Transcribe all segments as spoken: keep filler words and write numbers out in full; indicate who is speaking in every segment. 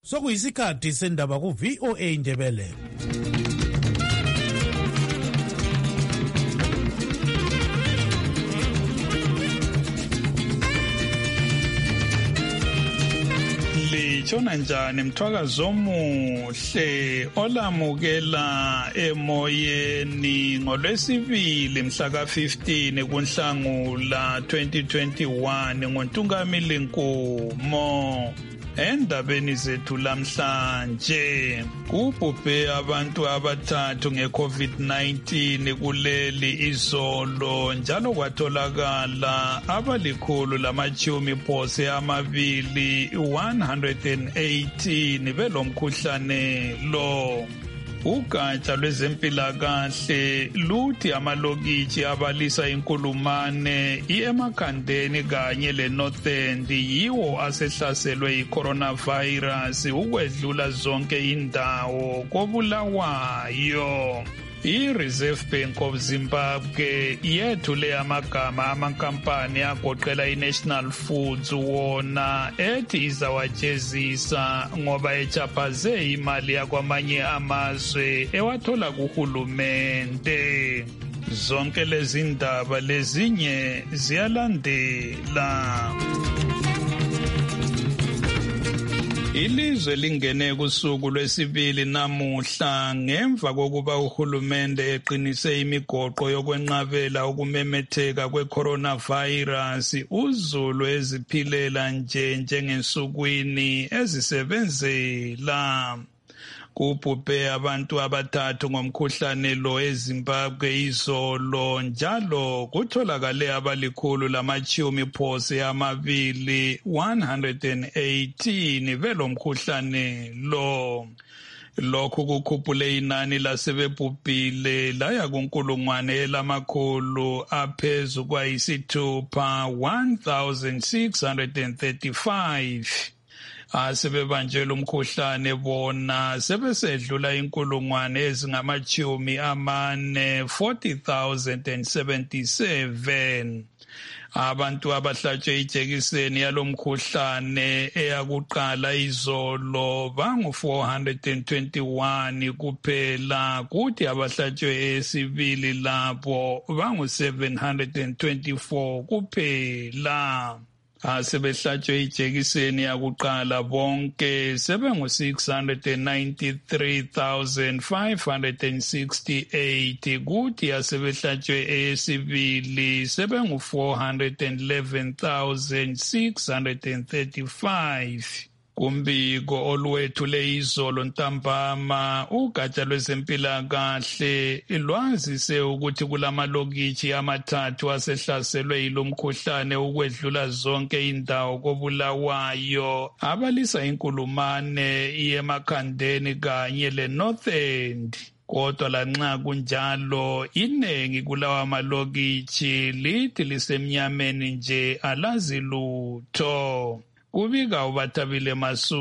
Speaker 1: Sokuyisikhathi sendaba ku V O A Ndebele.
Speaker 2: Litshona njani mthwakazi omuhle olamukela emoyeni ngolwesibili mhla ka fifteen kuNhlangula twenty twenty-one ngoNtungamili Nkomo. Endabeni zethu lamhlanje kubhubhe abantu abathathu ngeCovid nineteen kuleli izolo njalo kwatholakala abalikhulu lamachumi phose amabili one hundred eighteen belomkhuhlane lo. Ugatsha lwezempilakahle luthi amalokitshi abalisa inkulumane emakhandeni kanye leNorth End yiwo asehlaselwe i-coronavirus ukwedlula zonke indawo koBulawayo. I-Reserve Bank of Zimbabwe yethule amagama amankampani agoqela i-National Foods wona ethi izawajezisa ngoba echaphaze imali yakwamanye amazwe ewathola kuhulumende. Zonke lezi ndaba lezinye ziyalandela. Ilizwe lingene kusuku lwesibili namuhla ngemva kokuba uhulumende eqinise imigoqo yokwenqabela ukumemetheka kwe-coronavirus uzulu eziphilela nje njengensukwini ezisebenzela. Kubhubhe abantu abathathu ngomkhuhlane lo eZimbabwe izolo njalo kutholakale abalikhulu lamachumi phose amabili one hundred eighteen belomkhuhlane lo. Lokhu kukhuphule inani lasebebhubhile laya kunkulungwane elamakhulu aphezu kwayisithupha one thousand six hundred thirty-five. Asebebanjelwe umkhuhlane bona sebesedlula inkulungwane ezingamachumi amane forty thousand seventy-seven. Abantu abahlatshwe ijekiseni yalomkhuhlane eyakuqala izolo bangu four hundred twenty-one kuphela kuthi abahlatshwe esibili labo bangu seven hundred twenty-four kuphela. Asebehlatshwe ijekiseni yakuqala bonke sebengu six hundred ninety-three thousand five hundred sixty-eight kuthi asebehlatshwe esibili sebengu four hundred eleven thousand six hundred thirty-five. Kumbiko olwethule izolo ntambama ugatsha lwezempilakahle lwazise ukuthi kulamalokitshi amathathu asehlaselwe yilomkhuhlane ukwedlula zonke indawo koBulawayo abalisa inkulumane emakhandeni kanye leNorth End. Kodwa lanxa kunjalo iningi kulawa malokitshi lithi lisemnyameni nje alazi lutho. Kubika uBathabile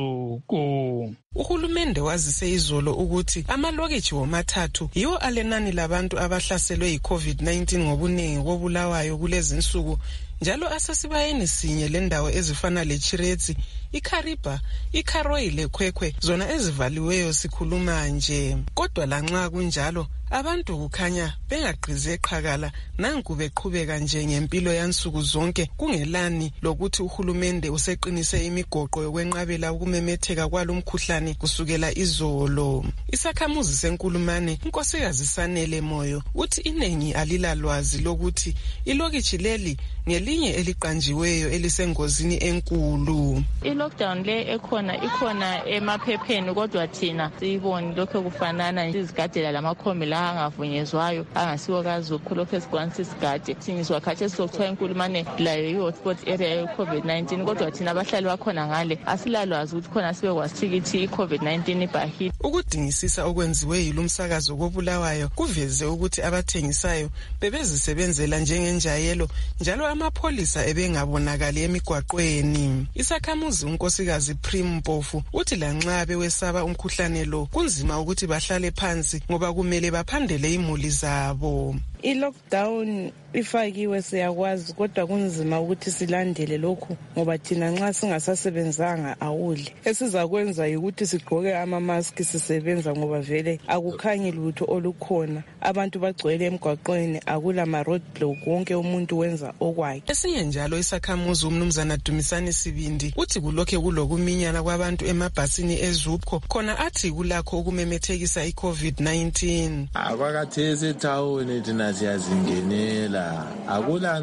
Speaker 2: Masuku.
Speaker 3: Uhulumende wazise izolo ukuthi amalokitshi womathathu yiwo alenani labantu abahlaselwe yi-COVID nineteen ngobuningi koBulawayo kulezinsuku njalo asesibayeni sinye lendawo ezifana leChiretsi, iKhariba, iKharoyi leKhwekhwe zona ezivaliweyo sikhuluma nje. Kodwa lanxa kunjalo abantu kukhanya bengagqize eqhakala nanku beqhubeka nje ngempilo yansuku zonke kungelani lokuthi uhulumende useqinise imigoqo yokwenqabela ukumemetheka kwalomkhuhlane kusukela izolo. Isakhamuzi senkulumane unkosikazi Sanele Moyo uthi inengi alilalwazi lokuthi ilokitshi leli ngelinye eliqanjiweyo elisengozini enkulu.
Speaker 4: I-lockdown le ekhona ikhona emaphepheni kodwa thina siyiboni lokho kufanana izigadela lamakhomi la angavunyezwayo angasiwo kazukho lokho esigwanisa isigade singiswa khathi sokuthiwa inkulumane layo i-hotspot area ye-COVID nineteen kodwa thina abahlali bakhona ngale asilalwazi ukuthi khona sibe kwasikithi i-COVID nineteen ibhahile.
Speaker 3: Ukudingisisa okwenziwe yilumsakazo koBulawayo kuveze ukuthi abathengisayo bebezisebenzela njengenjayelo njalo amapholisa ebengabonakali emigwaqweni. Isakhamuzi unkosikazi Prim Mpofu uthi lanxa bewesaba umkhuhlane lo kunzima ukuthi bahlale phansi ngoba kumele baphandele imuli zabo. I-lockdown ifakiwe siyakwazi kodwa kunzima ukuthi silandele lokhu ngoba thina nxa singasasebenzanga awudli. Esizakwenza ukuthi sigqoke ama-mask sisebenza ngoba vele akukhanyi lutho olukhona. Abantu bagcwele emgwaqweni, akula ma-road block, wonke umuntu wenza okwakhe. Esinye njalo isakhamuzi umnumzana Dumisani Sibindi uthi kulokhe kulokuminyana kwabantu emabhasini eZupco khona athi kulakho ukumemethekisa i-COVID nineteen.
Speaker 5: Abakathesi town thina siyazingenela, akula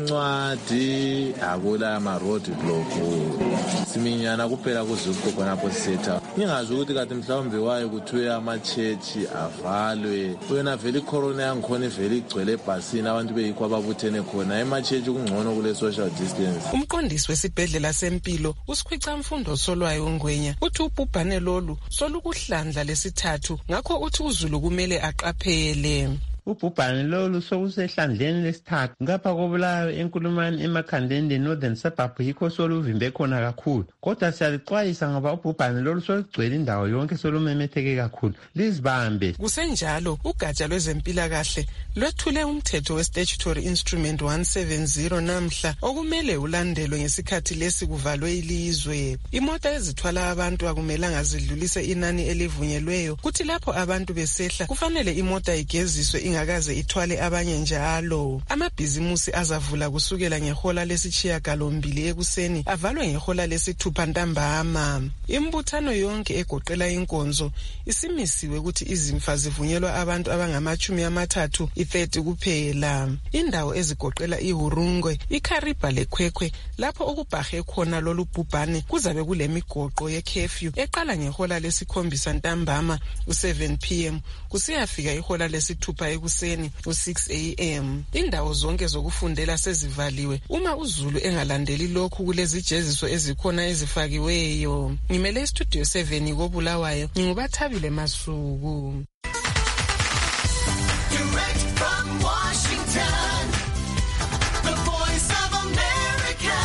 Speaker 5: ncwadi, akula ma-road block, siminyana kuphela kuZupco khonapho sisetha. Ngingazi ukuthi kade mhlawumbe wayo kuthiwe ama-church avalwe, wena vele i-corona yangikhona ivele igcwele ebhasini abantu beyikho ababuthene khona, ema-church kungcono kule social distance.
Speaker 3: Umqondisi wesibhedlela sempilo uSikhwica Mfundo Solwayo Ngwenya uthi ubhubhane lolu solukuhlandla lesithathu, ngakho uthi uZulu kumele aqaphele.
Speaker 6: Ubhubhane lolu sokusehlandleni lesithathu ngapha kobulayo enkulumani emakhandeni le-Northern Suburb yikho soluvimbe khona kakhulu, kodwa siyalixwayisa ngoba ubhubhane lolu solugcwele indawo yonke solumemetheke kakhulu, lizibambe.
Speaker 3: Kusenjalo ugatsha lwezempilakahle lwethule umthetho we-Statutory Instrument one seventy namhla okumele ulandelwe ngesikhathi lesi kuvalwe ilizwe. Imota ezithwala abantu akumelanga zidlulise inani elivunyelweyo, kuthi lapho abantu besehla kufanele imota igeziswe ingakaze ithwale abanye njalo. Amabhizimusi azavula kusukela ngehola lesishiyagalombili ekuseni avalwe ngehola lesithupha ntambama. Imbuthano yonke egoqela inkonzo isimisiwe ukuthi izimfa zivunyelwa abantu abangamachumi amathathu i-thirty kuphela. Indawo ezigoqela iHurungwe, iKhariba leKhwekhwe lapho okubhahe khona lolu bhubhane kuzabe kulemigoqo ye-curfew eqala ngehola lesikhombisa ntambama u-seven p m kusiyafika ihola lesithupha ekuseni u-six a m Indawo zonke zokufundela sezivaliwe uma uZulu engalandeli lokhu kulezijeziso ezikhona ezifakiweyo. Ngimele istudio seven koBulawayo, ngingubathabile Masuku.
Speaker 7: Direct from Washington, the Voice of America,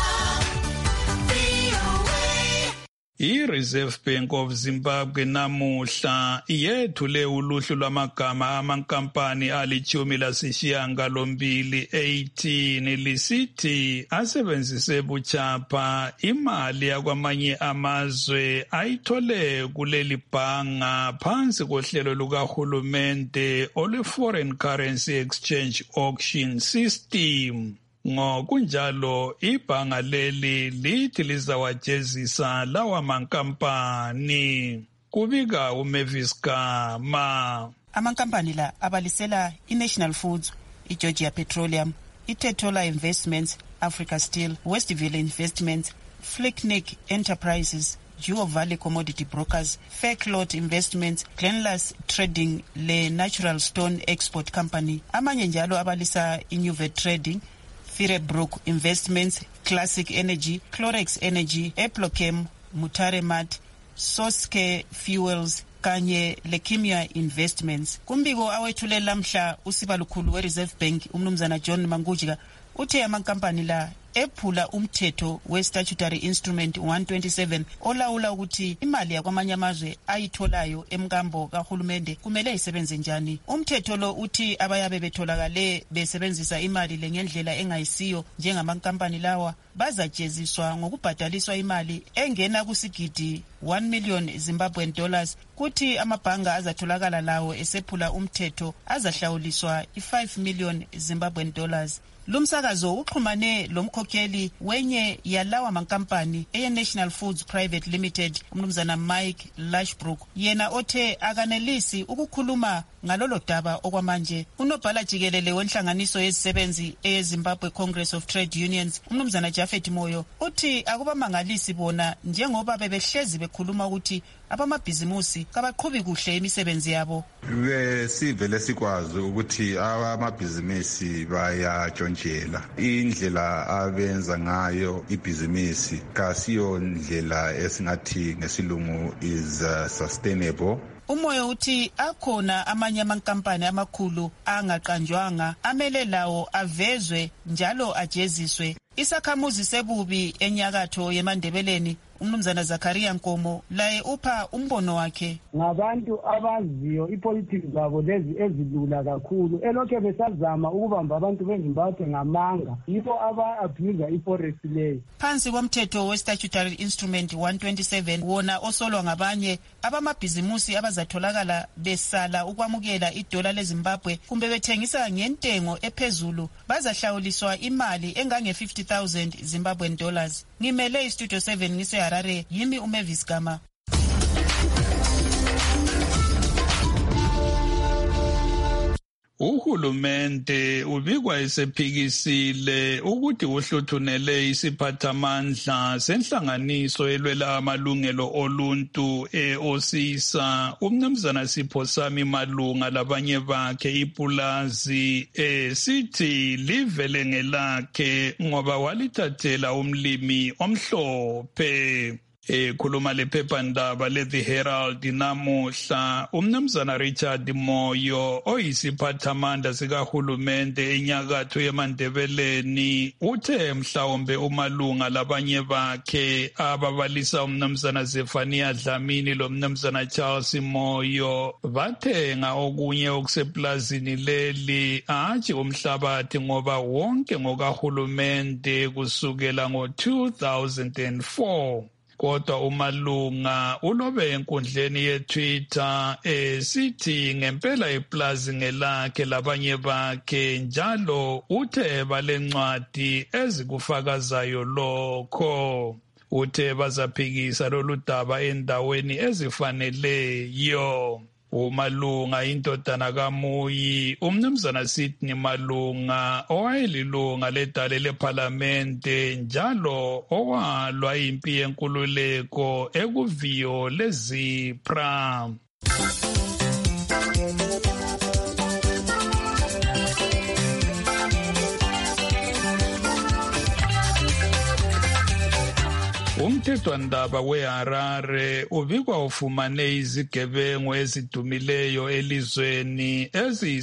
Speaker 7: V O A.
Speaker 2: I-Reserve Bank of Zimbabwe namuhla yethule uluhlu lwamagama amankampani alichumi lasishiyagalombili eighteen lisithi asebenzise buchapha imali yakwamanye amazwe ayithole kuleli bhanga phansi kohlelo lukahulumende olwe-Foreign Currency Exchange Auction System. Ngokunjalo ibhanga leli lithi lizawajezisa lawa mankampani. Kubika uMavis Gama.
Speaker 8: Amankampani la abalisela iNational Foods, iGeorgia Petroleum, iTetola Investments, Africa Steel, Westville Investments, Flicknick Enterprises, Jewel Valley Commodity Brokers, Faircloth Investments, Glenlas Trading, le Natural Stone Export Company. Amanye njalo abalisa iNuvet Trading, Firebrook Investments, Classic Energy, Clorex Energy, Eplochem, Mutaremat, Soske Fuels kanye Lekimia Investments. Kumbiko awethulela lamhla usibalukhulu we-Reserve Bank umnumzana John Mangujika uthe amankampani la ephula umthetho we-Statutory Instrument one twenty-seven olawula ukuthi imali yakwamanye amazwe ayitholayo emkambo kahulumende kumele isebenze njani. Umthetho lo uthi abayabe betholakale besebenzisa imali le ngendlela engayisiyo njengamankampani lawa bazajeziswa ngokubhadaliswa imali engena kusigidi one million Zimbabwean dollars, kuthi amabhanga azatholakala lawo esephula umthetho azahlawuliswa i-five million Zimbabwean dollars. Lumsakazo uxhumane lomkhokheli wenye yalawa mankampani eye-National Foods Private Limited umnumzana Mike Lashbrook, yena othe akanelisi ukukhuluma ngalolo daba okwamanje. Unobhala jikelele wenhlanganiso yezisebenzi eZimbabwe Congress of Trade Unions umnumzana Jafet Moyo uthi akubamangalisi bona njengoba bebehlezi bekhuluma ukuthi abamabhizimusi kabaqhubi kuhle imisebenzi yabo.
Speaker 9: Besivele sikwazi ukuthi abamabhizimusi bayatshontshela indlela abenza ngayo ibhizimusi kasiyo ndlela esingathi ngesilungu is uh, sustainable.
Speaker 8: Umoyo uthi akhona amanye amankampani amakhulu angaqanjwanga amele lawo avezwe njalo ajeziswe. Isakhamuzi sebubi enyakatho yemandebeleni umnumzana Zakaria Nkomo laye upha umbono wakhe.
Speaker 10: Ngabantu abaziyo ipolitiki zabo lezi ezilula kakhulu elokhe besazama ukubamba abantu beZimbabwe ngamanga yibo aba-abuse iforest leyo.
Speaker 8: Phansi komthetho we-statutory instrument one twenty-seven wona osolwa ngabanye abamabhizimusi abazatholakala besala ukwamukela idola leZimbabwe kumbe bethengisa ngentengo ephezulu bazahlawuliswa imali engange fifty thousand Zimbabwean dollars. Ngimele istudio seven ngiseHarare, yimi uMavis Gama.
Speaker 2: Uhulumende ubikwa esephikisile ukuthi uhluthunele isiphathamandla senhlanganiso elwela amalungelo oluntu e-Osisa umnumzana Sipho Malunga labanye bakhe ipulazi esithi livele ngelakhe ngoba walithathela umlimi omhlophe. Ekhuluma lephephandaba le-The Herald namuhla umnumzana Richard Moyo oyisiphathamandla sikahulumende enyakatho yemandebeleni uthe mhlawumbe umalunga labanye bakhe ababalisa umnumzana Zefania Dlamini lomnumzana Charles Moyo bathenga okunye okuseplazini leli hatshi umhlabathi ngoba wonke ngokahulumende kusukela ngo two thousand four. Kodwa umalunga ulobe enkundleni ye-Twitter esithi ngempela iplazi ngelakhe labanye bakhe njalo uthe balencwadi ezikufakazayo lokho. Uthe bazaphikisa lolu daba endaweni ezifaneleyo. Umalunga indodana kaMuyi umnumzana Sydney Malunga owayelilunga ledale lephalamende njalo owalwa impi yenkululeko ekuviyo leZipra. Umthethwandaba weHarare ubikwa ufumane izigebengu ezidumileyo elizweni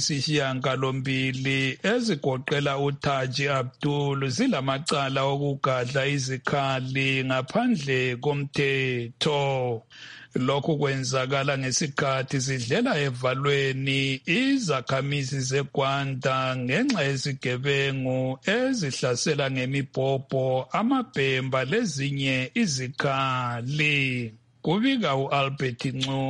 Speaker 2: eziyisishiyagalombili ezigoqela uThaji Abdul zilamacala okugadla izikhali ngaphandle komthetho. Lokhu kwenzakala ngesikhathi zidlela evalweni izakhamizi zeGwanda ngenxa yezigebengu ezihlasela ngemibhobho amabhemba lezinye izikhali. Kubika uAlbert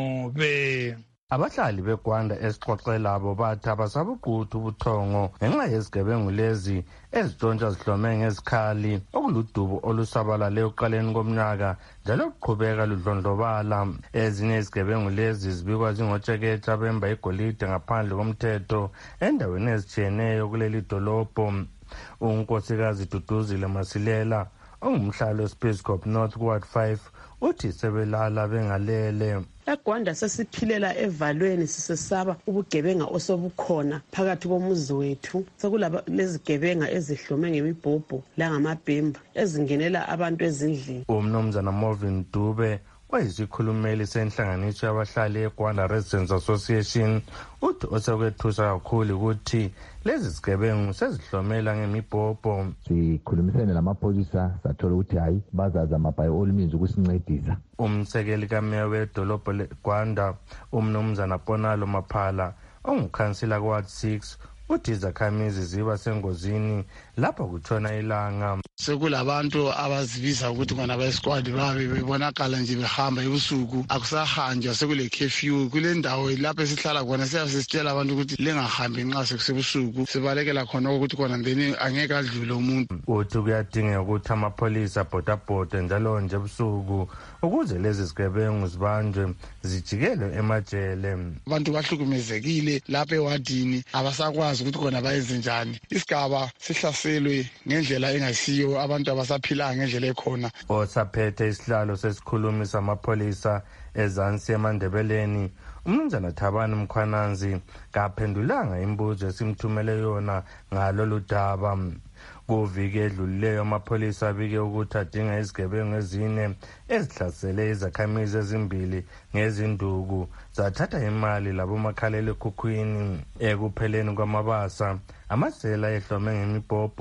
Speaker 2: Ncube.
Speaker 11: Abahlali beGwanda esixoxe labo bathi abasabuquthu ubuthongo ngenxa yezigebengu lezi ezintshontsha zihlome ngezikhali okuludubo olusabalale ekuqaleni komnyaka njalo kuqhubeka ludlondlobala. Ezinye izigebengu lezi zibikwa zingotsheketsha bemba igolide ngaphandle komthetho endaweni ezitshiyeneyo kuleli dolobho. Unkosikazi Duduzile Masilela ongumhlali weSpeyscop North Ward five uthi sebelala bengalele.
Speaker 12: EGwanda sesiphilela evalweni sisesaba ubugebenga osobukhona phakathi komuzi wethu. Sekulaba lezigebenga ezihlome ngemibhobho langamabhemba ezingenela abantu ezindlini.
Speaker 11: Umnumzana Movin Dube wayisikhulumeli senhlanganiso yabahlali eGwanda Residents Association uthi osekwethusa kakhulu ukuthi lezi zigebengu sezihlomela ngemibhobho.
Speaker 13: Sikhulumisene lamapholisa sathola ukuthi hayi bazazama by all means ukusincedisa.
Speaker 11: Umsekeli kameya wedolobho leGwanda umnumzana Ponalo Maphala ongukhansila kwa six uthi izakhamizi ziba sengozini lapho kutshona ilanga.
Speaker 14: Sekulabantu abazibiza ukuthi bona bayesquad babe bebonakala nje behamba ebusuku akusahanjwa sekule curfew kule ndawo lapho esihlala khona siyasitshela abantu ukuthi lengahambi nxa sekusebusuku sibalekela khona ukuthi khona then angeke adlule umuntu.
Speaker 11: Uthi kuyadingeka ukuthi amapholisa bhodabhode njalo nje ebusuku ukuze lezi zigebengu zibanjwe zijikelwe emajele.
Speaker 14: Abantu bahlukumezekile lapha ewadini abasakwazi ukuthi khona bayenze njani. Isigaba sihlaselwe ngendlela engasiyo abantu abasaphila ngendlela ekhona.
Speaker 11: Osaphethe isihlalo sesikhulumi samapholisa ezansi emandebeleni umnumzana Thabani Mkhwananzi kaphendulanga imibuzo esimthumele yona ngalolu daba. Kuviki edlulileyo amapholisa abike ukuthi adinga izigebengu ezine ezihlasele izakhamizi ezimbili ngezinduku zathatha imali labomakhalekhukhwini. Ekupheleni kwamabasa amasela ehlome ngemibhobho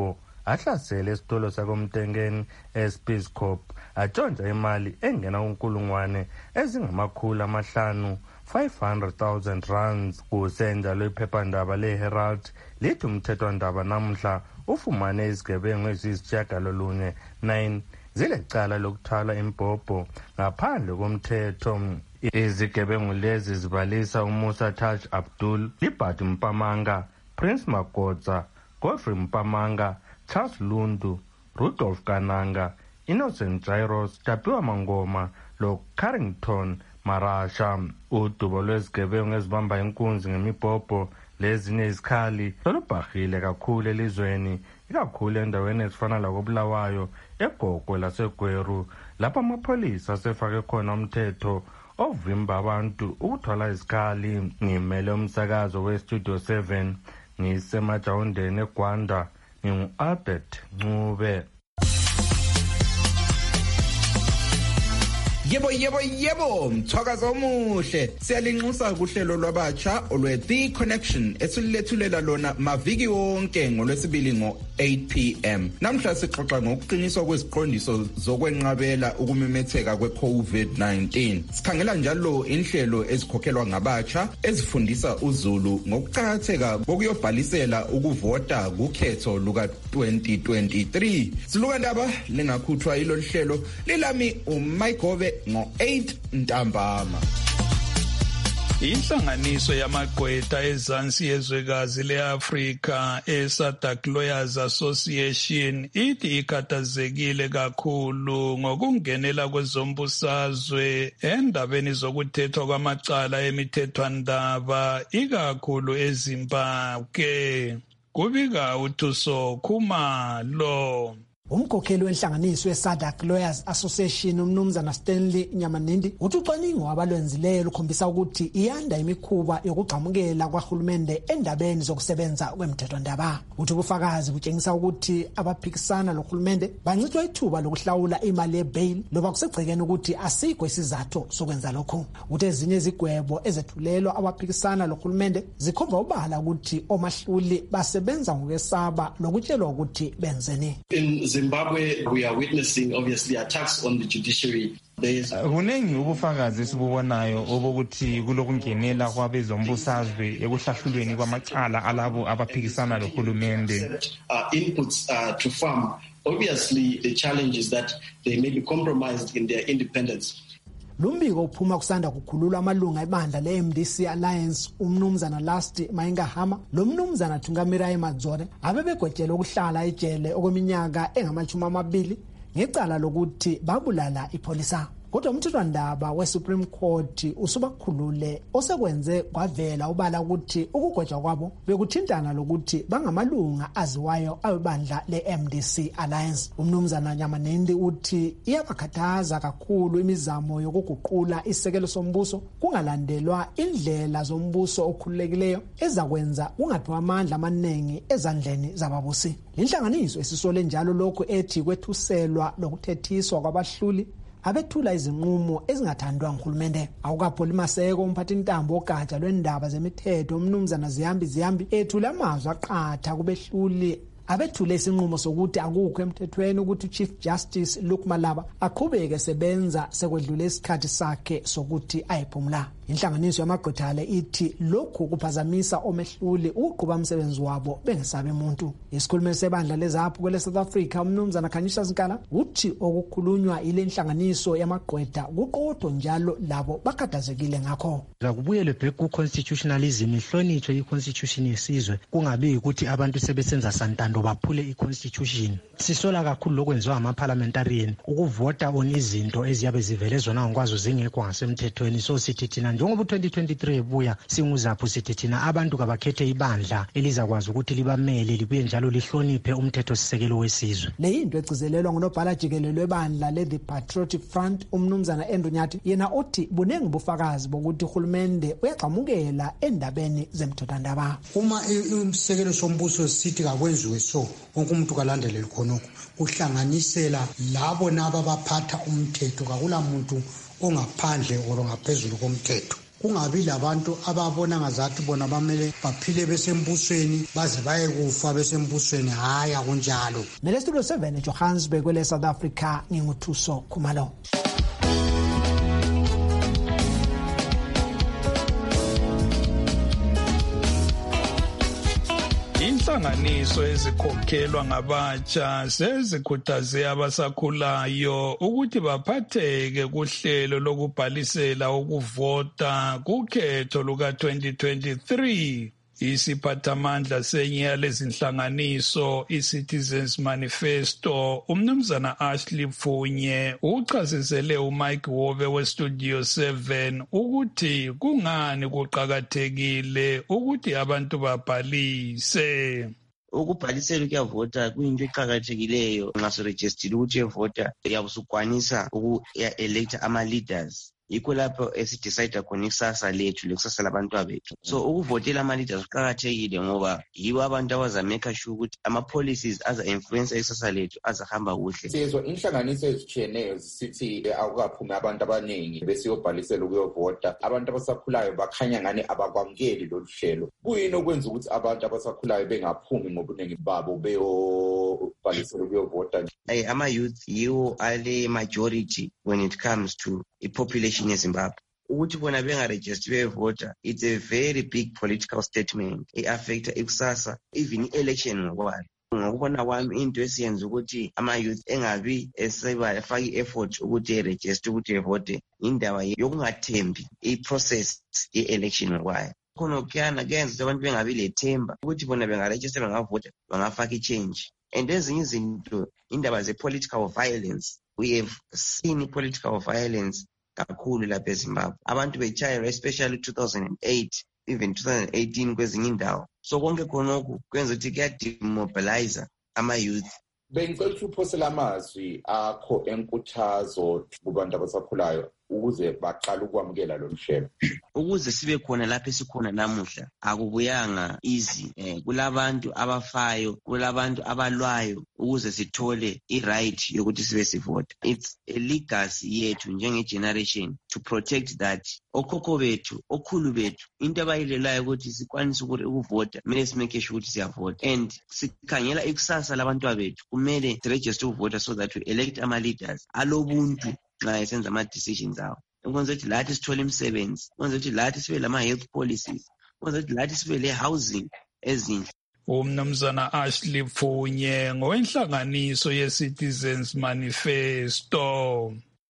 Speaker 11: ahlasele esitolo sakomtengeni eSpears Corp atshontsha imali engena kunkulungwane ezingamakhulu amahlanu five hundred thousand rands. Kusenjalo iphephandaba leHerald lithi umthethwandaba namhla ufumane izigebengu eziyisitshiyagalolunye nine zilecala lokuthwala imbhobho ngaphandle komthetho. Izigebengu lezi zibalisa uMusa Taj Abdul, Libert Mpamanga, Prince Makotsa, Godfrey Mpamanga, Charles Lundu, Rudolph Kananga, Innocent Jairus, Tapiwa Mangoma lo Carrington Marasha. Udubo lwezigebengu ezibamba inkunzi ngemibhobho lezinye izikhali lolubhahile kakhulu elizweni, ikakhulu endaweni ezifana lakoBulawayo, eGogo laseGweru, lapho amapholisa asefake khona umthetho ovimba abantu ukuthwala izikhali. Ngimele umsakazo weStudio seven ngisemajawundeni eGwanda, ngingu-Albert Ncube.
Speaker 15: Yebo yebo yebo mthwakazo omuhle siyalinxusa kuhlelo lwabatsha olwe The Connection esilethulela lona maviki wonke ngolwesibili ngo eight p m Namhla sixoxa ngokuqiniswa kweziqondiso zokwenqabela ukumemetheka kwe-COVID nineteen. Sikhangela njalo inhlelo ezikhokhelwa ngabatsha ezifundisa uZulu ngokuqhatheka kokuyobhalisela ukuvota kukhetho luka twenty twenty-three. Siluka ndaba lengakhuthwa ilo hlelo lilami uMayigobe ngo eight ntambama.
Speaker 2: Inhlanganiso yamagqwetha ezansi yezwekazi leAfrika eSADC Lawyers Association ithi ikhathazekile kakhulu ngokungenela kwezombusazwe endabeni zokuthethwa kwamacala emithethwandaba ikakhulu eZimbabwe. Kubika uThuso Khumalo.
Speaker 16: Umkhokheli wenhlanganiso yeSADC Lawyers Association umnumzana Stanley Nyamanindi uthi ucwaningo wabalwenzileyo lukhombisa ukuthi iyanda imikhuba yokugxamukela kwahulumende endabeni zokusebenza kwemithethwandaba. Uthi ubufakazi butshengisa ukuthi abaphikisana lohulumende bancithwa ithuba lokuhlawula imali yebail loba kusegcekeni ukuthi asikho isizathu sokwenza lokho. Uthi ezinye izigwebo ezethulelwa abaphikisana lohulumende zikhomba ubala ukuthi omahluli basebenza ngokwesaba lokutshelwa ukuthi benzeni.
Speaker 17: Zimbabwe, we are witnessing obviously attacks on the judiciary.
Speaker 18: Kuningi ubufakazi esibubonayo obokuthi kulokungenela kwabezombusazwe ekuhlahlulweni kwamacala alabo abaphikisana lohulumende.
Speaker 17: Inputs uh, to farm. Obviously, the challenge is that they may be compromised in their independence.
Speaker 16: Lumbiko uphuma kusanda kukhulula amalunga ebandla le-M D C Alliance umnumzana Lasti Mayingahama lomnumzana Thungamirai Madzore abebegwetshela ukuhlala ejele okweminyaka engamachumi amabili ngecala lokuthi babulala ipolisa. Kodwa umthethwandaba we-Supreme Court usubakhulule osekwenze kwavela ubala ukuthi ukugwetshwa kwabo bekuthintana lokuthi bangamalunga aziwayo abebandla le-M D C Alliance. Umnumzana Nyamanindi uthi iyabakhathaza kakhulu imizamo yokuguqula isekelo sombuso kungalandelwa indlela zombuso okhululekileyo ezakwenza kungaphiwa amandla amaningi ezandleni zababusi. Inhlanganiso esisole njalo lokhu ethi kwethuselwa lokuthethiswa kwabahluli abethula izinqumo ezingathandwa nguhulumende. Awukapholi Maseko umphathintambo ogatsha lwendaba zemithetho umnumzana Ziyambi Ziyambi ethula amazwi aqatha kubehluli abethule isinqumo sokuthi akukho emthethweni ukuthi Chief Justice Luke Malaba aqhubeke sebenza sekwedlule isikhathi sakhe sokuthi ayiphumula. Inhlanganiso yamagqwethale ithi lokhu kuphazamisa omehluli ukuqhuba umsebenzi wabo bengesabe umuntu. Isikhulumeli sebandla lezaphu kwele South Africa umnumzana Khanyisa Zinkala uthi okukhulunywa ile inhlanganiso yamagqwetha kuqotho njalo labo bakhathazekile ngakho.
Speaker 19: Zakubuyele back ku constitutionalism ihlonitshwe i-constitution yesizwe kungabi ukuthi abantu sebesenza santando baphule i-constitution. Sisola kakhulu lokwenziwa ama-parliamentarian ukuvota on izinto eziyabe zivele zona ngikwazo zingekho ngasemthethweni. So sithi thina njengoba twenty twenty-three ebuya singuzapho sithi thina abantu kabakhethe ibandla elizakwazi ukuthi libamele libuye njalo lihloniphe umthetho sisekelo wesizwe.
Speaker 16: Le into egcizelelwa ngunobhala jikelele webandla le-The Patriotic Front umnumzana Endonyathi yena uthi bunengi bufakazi bokuthi uhulumende uyagxamukela endabeni zemthethwandaba.
Speaker 20: Uma umsekelo sombuso sithi kakwenziwe so wonke umuntu kalandelele khonokho kuhlanganisela labo naba baphatha umthetho kakula muntu ongaphandle or ngaphezulu komthetho. kungabi labantu ababona ngazathi bona bamele baphile besembusweni baze bayekufa besembusweni. Hayi akunjalo.
Speaker 16: Nelestudio seven eJohannesburg kwele South Africa nginguthuso Khumalo.
Speaker 2: Inhlanganiso ezikhokhelwa ngabatsha sezikhuthaze abasakhulayo ukuthi baphatheke kuhlelo lokubhalisela ukuvota kukhetho luka twenty twenty-three. Isiphathamandla senye yalezi nhlanganiso iCitizens Manifesto umnumzana Ashley Pfunye uchasisele uMike Wove weStudio seven ukuthi kungani kuqakathekile ukuthi abantu babhalise.
Speaker 21: Ukubhalisela ukuyavota kuyinto eqakathekileyo. Nxa surejistile ukuthi uyavota uyabusukwanisa uku-electa ama-leaders. Yikho lapho esidecide khona ikusasa lethu lekusasa labantu bethu. So ukuvotela ama-leaders kuqakathekile ngoba yibo abantu abazameka sure ukuthi ama-policies aza-influence ikusasa lethu azahamba kuhle.
Speaker 15: Sizwa inhlanganiso ezitshiyeneyo zisithi akukaphumi abantu abaningi besiyobhalisela ukuyovota. Abantu abasakhulayo bakhanya ngani abakwamukeli lolu hlelo. Kuyini okwenza ukuthi abantu abasakhulayo bengaphumi ngobuningi babo beyobhalisela ukuyovota?
Speaker 21: Hey, ama-youth yiwo ale majority when it comes to i-population yeZimbabwe. Ukuthi bona bengaregister bevota, it's a very big political statement. I-affecta ikusasa, even i-election ngokwayo. Ngokubona kwami into esiyenza ukuthi ama-youth engabi esebafaka i-effort ukuthi eregister ukuthi evote indaba yokungathembi i-process ye-election ngokwayo. Khona kuyana kuyenza ukuthi abantu bengabi lethemba ukuthi bona bengaregister bengavota bangafaka i-change. And ezinye izinto indaba ze-political violence. We have seen political violence kakhulu lapha eZimbabwe. Abantu betshayelwa especially two thousand eight, even two thousand eighteen kwezinye indawo. So konke khonokho kwenza ukuthi kuyademobilize ama-youth.
Speaker 15: Bengicela ukuthi uphosele amazwi akho enkuthazo kubantu abasakhulayo ukuze baqala ukwamukela lo mhlelo.
Speaker 21: Ukuze sibe khona lapha esikhona namuhla akubuyanga easy. Eh, kulabantu abafayo, kulabantu abalwayo ukuze sithole i-right yokuthi sibe sivota. It's a legacy yethu njenge generation to protect that. Okhokho bethu, okhulu bethu, into abayilelayo ukuthi sikwanise ukuvota, kumele simeke sure ukuthi siyavota. And sikhangela ikusasa labantu bethu, kumele siregister ukuvota so that we elect ama-leaders alobuntu nxa esenza ama-decisions awo. Ukwenza ukuthi lathi sithole imisebenzi, ukwenza ukuthi lathi sibe lama-health policies, ukwenza ukuthi lathi sibe le-housing ezinhle.
Speaker 2: Umnumzana Ashley Pfunye ngowenhlanganiso ye-Citizens Manifesto.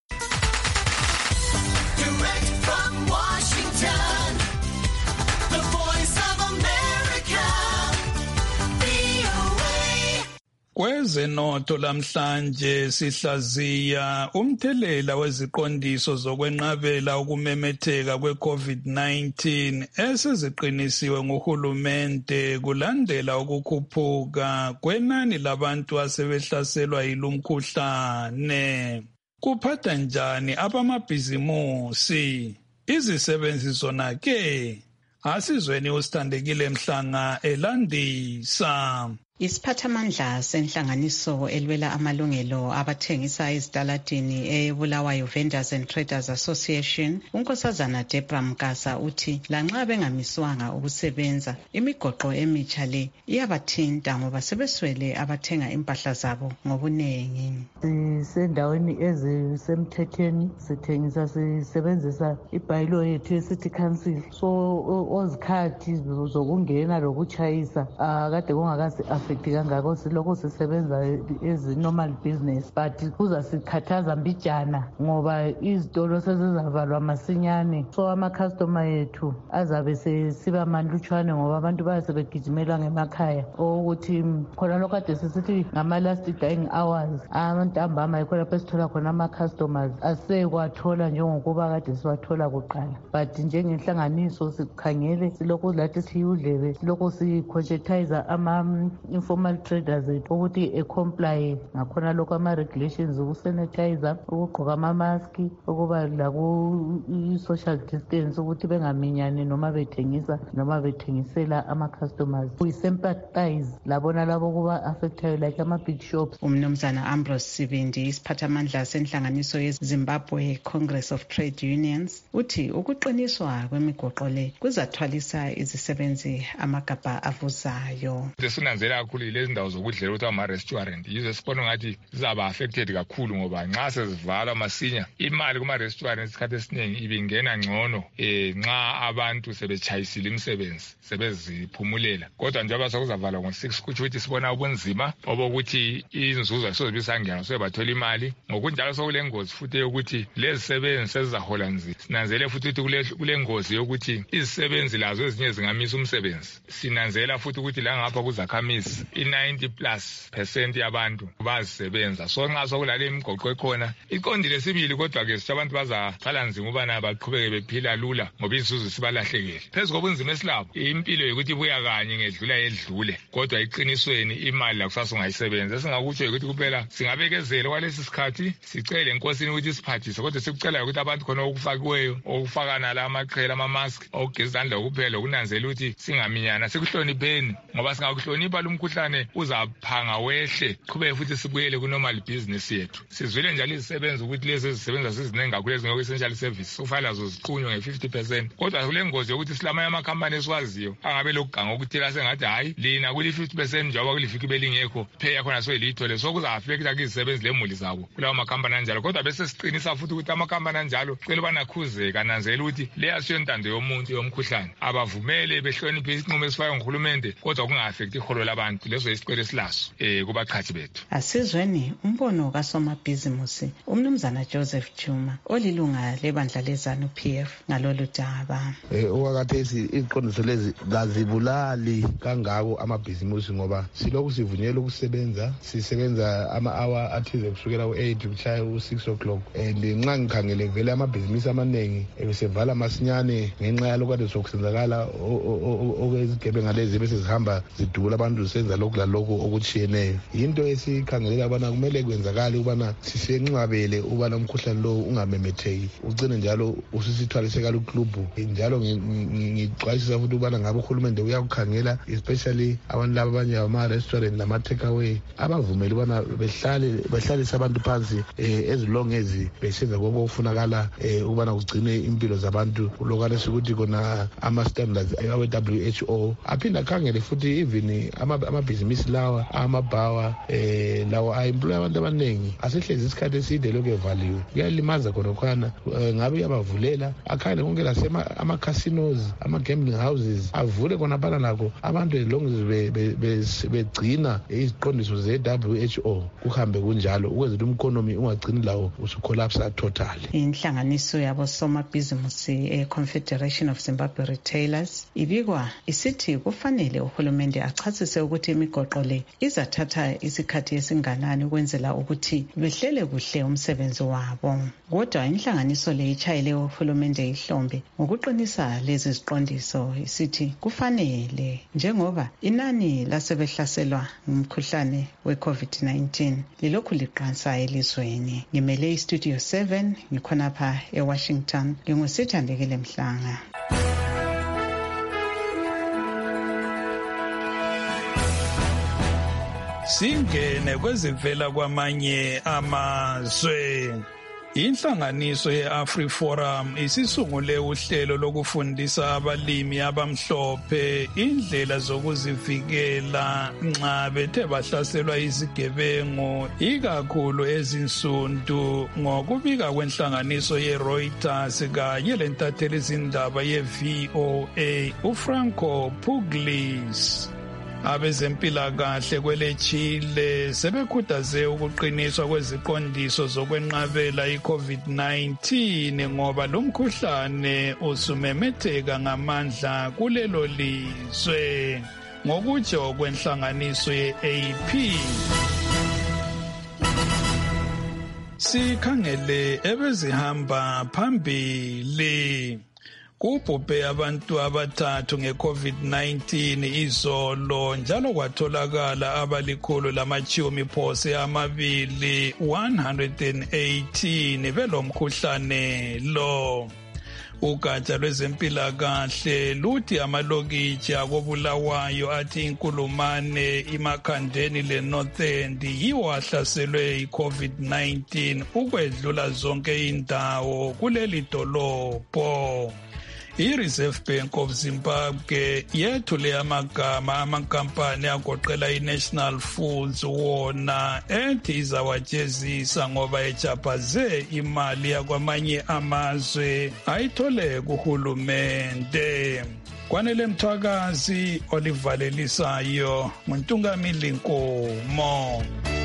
Speaker 7: Direct from Washington, the voice of America, V O A.
Speaker 2: Kwezenotho lamhlanje sihlaziya umthelela weziqondiso zokwenqabela ukumemetheka kwe-COVID nineteen eseziqinisiwe nguhulumende kulandela ukukhuphuka kwenani labantu asebehlaselwa yilumkhuhlane. Kuphatha njani abamabhizimusi? Izisebenzi zona ke asizweni usithandekile Mhlanga elandisa.
Speaker 22: Isiphathamandla senhlanganiso elwela amalungelo abathengisa ezitaladini eBulawayo Vendors and Traders Association, unkosazana Debra Mkasa uthi lanxa bengamiswanga ukusebenza, imigoqo emitsha le iyabathinta ngoba sebeswele abathenga impahla zabo ngobunengi.
Speaker 23: Sisendaweni ezisemthethweni sithengisa sisebenzisa ibhayilo yethu ye-City Council. So ozikhathi zokungena lokuchayisa akade kungakazi affect kangako siloko sisebenza ezi-normal business, but kuzasikhathaza mbijana ngoba izitolo sezizavalwa masinyane. So ama-customer yethu azabe sesiba manlutshwane ngoba abantu bayasebegijimela ngemakhaya ukuthi khona lokho kade sisithi ngama-last dying hours amantambama yikho lapho esithola khona ama-customers asekwathola njengokuba kade siwathola kuqala. But njengenhlanganiso sikhangele silokhu lathi siyudlebe silokhu sikhonshethayisa ama ama-informal traders ethu ukuthi e-comply ngakhona lokho ama-regulations ukusanitizer, ukugqoka ama-maski, ukuba laku-social distance ukuthi bengaminyani noma bethengisa noma bethengisela ama-customers. We-sympathize labona labo kuba affectayo like ama-big shops.
Speaker 22: Umnumzana Ambrose Sibindi, isiphathamandla senhlanganiso ye-Zimbabwe Congress of Trade Unions, uthi ukuqiniswa kwemigoqo le kuzathwalisa izisebenzi amagabha avuzayo.
Speaker 1: Sinanzela kakhulu lezi ndawo zokudlela ukuthi ama-restaurant yizo sibona ngathi zizaba affected kakhulu ngoba nxa sezivalwa masinya imali kuma-restaurant isikhathi esiningi ibingena ngcono eh nxa abantu sebechayisile imisebenzi sebeziphumulela. Kodwa njengoba sokuzavalwa ngo-six kutsho ukuthi sibona ubunzima obokuthi inzuzo asozibe isangena sobathola imali. Ngokunjalo sokule ngozi futhi ukuthi lezi sebenzi sezizahola nzima. Sinanzele futhi ukuthi kule ngozi yokuthi izisebenzi lazo ezinye zingamisa umsebenzi. Sinanzela futhi ukuthi la ngapha kuzakhamisi i-ninety plus percent yabantu bazisebenza. So nxa sokulale imigoqo ekhona iqondile sibili, kodwa ke sithi abantu bazaqala nzima ubana baqhubeke bephila lula ngoba izuzu sibalahlekele. Phezu kobunzima esilabo impilo yokuthi ibuya kanye ngedlula yedlule, kodwa iqinisweni imali la kusasa ungayisebenza. Singakutsho ukuthi kuphela singabekezela kwalesi sikhathi sicele enkosini ukuthi isiphathise, kodwa sikucela ukuthi abantu khona okufakiweyo okufakana la amaqhela ama-mask okugeza izandla kuphela ukunanzela ukuthi singaminyana sikuhlonipheni, ngoba singakuhlonipha lo mkhuhlane uzaphanga wehle qhubeke futhi sibuyele ku-normal business yethu. Sizwile njalo izisebenzi ukuthi lezi ezisebenza siziningi kakhulu ezingokwe-essential service kufanele lazo ziqunywe nge-fifty percent, kodwa kule ngozi yokuthi silamanye amakhampani esiwaziyo angabe lokuganga okuthila sengathi hayi lina kuli-fifty percent njengoba kulifiki belingekho pay yakhona soyilithole, so kuza-affecta kizisebenzi lemuli zabo kulawo makhampani anjalo. Kodwa bese siqinisa futhi ukuthi amakhampani anjalo cela banakhuzeka ananzela ukuthi le asiyo ntando yomuntu yomkhuhlane, abavumele behloniphe isinqumo esifakwe nguhulumende kodwa kunga-affecti iholo labantu. Leso yisicelo esilaso um kubaqhathi bethu.
Speaker 22: Asizweni umbono kasomabhizimusi umnumzana Joseph Juma olilunga lebandla lezanu P F ngalolu daba.
Speaker 4: Okwakathesi iziqondiso lezi kazibulali kangako amabhizimusi ngoba silokhu sivunyelwe ukusebenza, sisebenza ama-hour athize kusukela u-eight kushaya u-six o'clock, and nxa ngikhangele vele amabhizimusi amaningi ebesevala masinyane ngenxa yalokhu kade sokusenzakala okwezigebenga lezi bese zihamba zidubula abantu zisenza lokhu lalokhu okutshiyeneyo. Yinto esikhangelela ubana kumele kwenzakale ubana sisenqabele ubana umkhuhlane lo ungamemetheki ugcine njalo ususithwalisekala uklubhu. Njalo ngixwayisisa futhi ubana ngabe uhulumende uyakukhangela especially abantu laba abanye ama-restaurant nama-takeaway abavumele ubana behlale behlalise abantu phansi ezilongezi besenza konke okufunakala ukubana kugcine impilo zabantu. Lokane sikuthi kona ama-standards awe-W H O aphinde akhangele futhi even amabhizinisi lawa amabhawa um lawo a-employ abantu abaningi asehlezi isikhathi eside lokhu evaliwe. Kuyalimaza khona khona ngabe uyabavulela akhangele konke ama-casinos ama-gambling houses avule khona phana nakho abantu as long as begcina iziqondiso ze-W H O kuhambe kunjalo ukwenzela umkhonomi ungagcini lawo usukolapsa totally.
Speaker 22: Inhlanganiso yabosomabhizimusi e-Confederation of Zimbabwe Retailers ibikwa isithi kufanele uhulumende achasise ukuthi imigoqo le izathatha isikhathi esinganani ukwenzela ukuthi behlele kuhle umsebenzi wabo. Kodwa inhlanganiso le ichayele uhulumende ihlombe ngokuqinisa lezi ziqondiso isithi kufanele njengoba inani lasebehlaselwa ngumkhuhlane we-COVID nineteen lilokhu liqansa elizweni. Ngimele istudio seven ngikhonapha eWashington ngingusithandekile Mhlanga.
Speaker 2: Singene kwezivela kwamanye amazwe. Inhlanganiso ye-AfriForum isisungule uhlelo lokufundisa abalimi abamhlophe indlela zokuzivikela nxa bethe bahlaselwa izigebengu ikakhulu ezinsundu, ngokubika kwenhlanganiso ye-Reuters kanye lentatheli izindaba ye-V O A uFranco Pugliese. Abezempilakahle kwele Chile sebekhuthaze ukuqiniswa kweziqondiso zokwenqabela i-COVID nineteen ngoba lo mkhuhlane usumemetheka ngamandla kulelo lizwe, ngokutsho kwenhlanganiso ye-A P. Sikhangele ebezihamba phambili. Kubhubhe abantu abathathu nge-COVID nineteen izolo njalo kwatholakala abalikhulu lamatshumi phose amabili one hundred eighteen belomkhuhlane lo. Ugatsha lwezempilakahle luthi amalokitshi akobulawayo athi inkulumane imakhandeni le-North End yiwo ahlaselwe i-COVID nineteen ukwedlula zonke indawo kuleli dolobho. I-Reserve Bank of Zimbabwe yethule amagama amankampani agoqela i-National Foods wona ethi izawajezisa ngoba ejaphaze imali yakwamanye amazwe ayithole kuhulumende. Kwanele Mthwakazi, Olivalelisayo, Muntungamili Nkomo.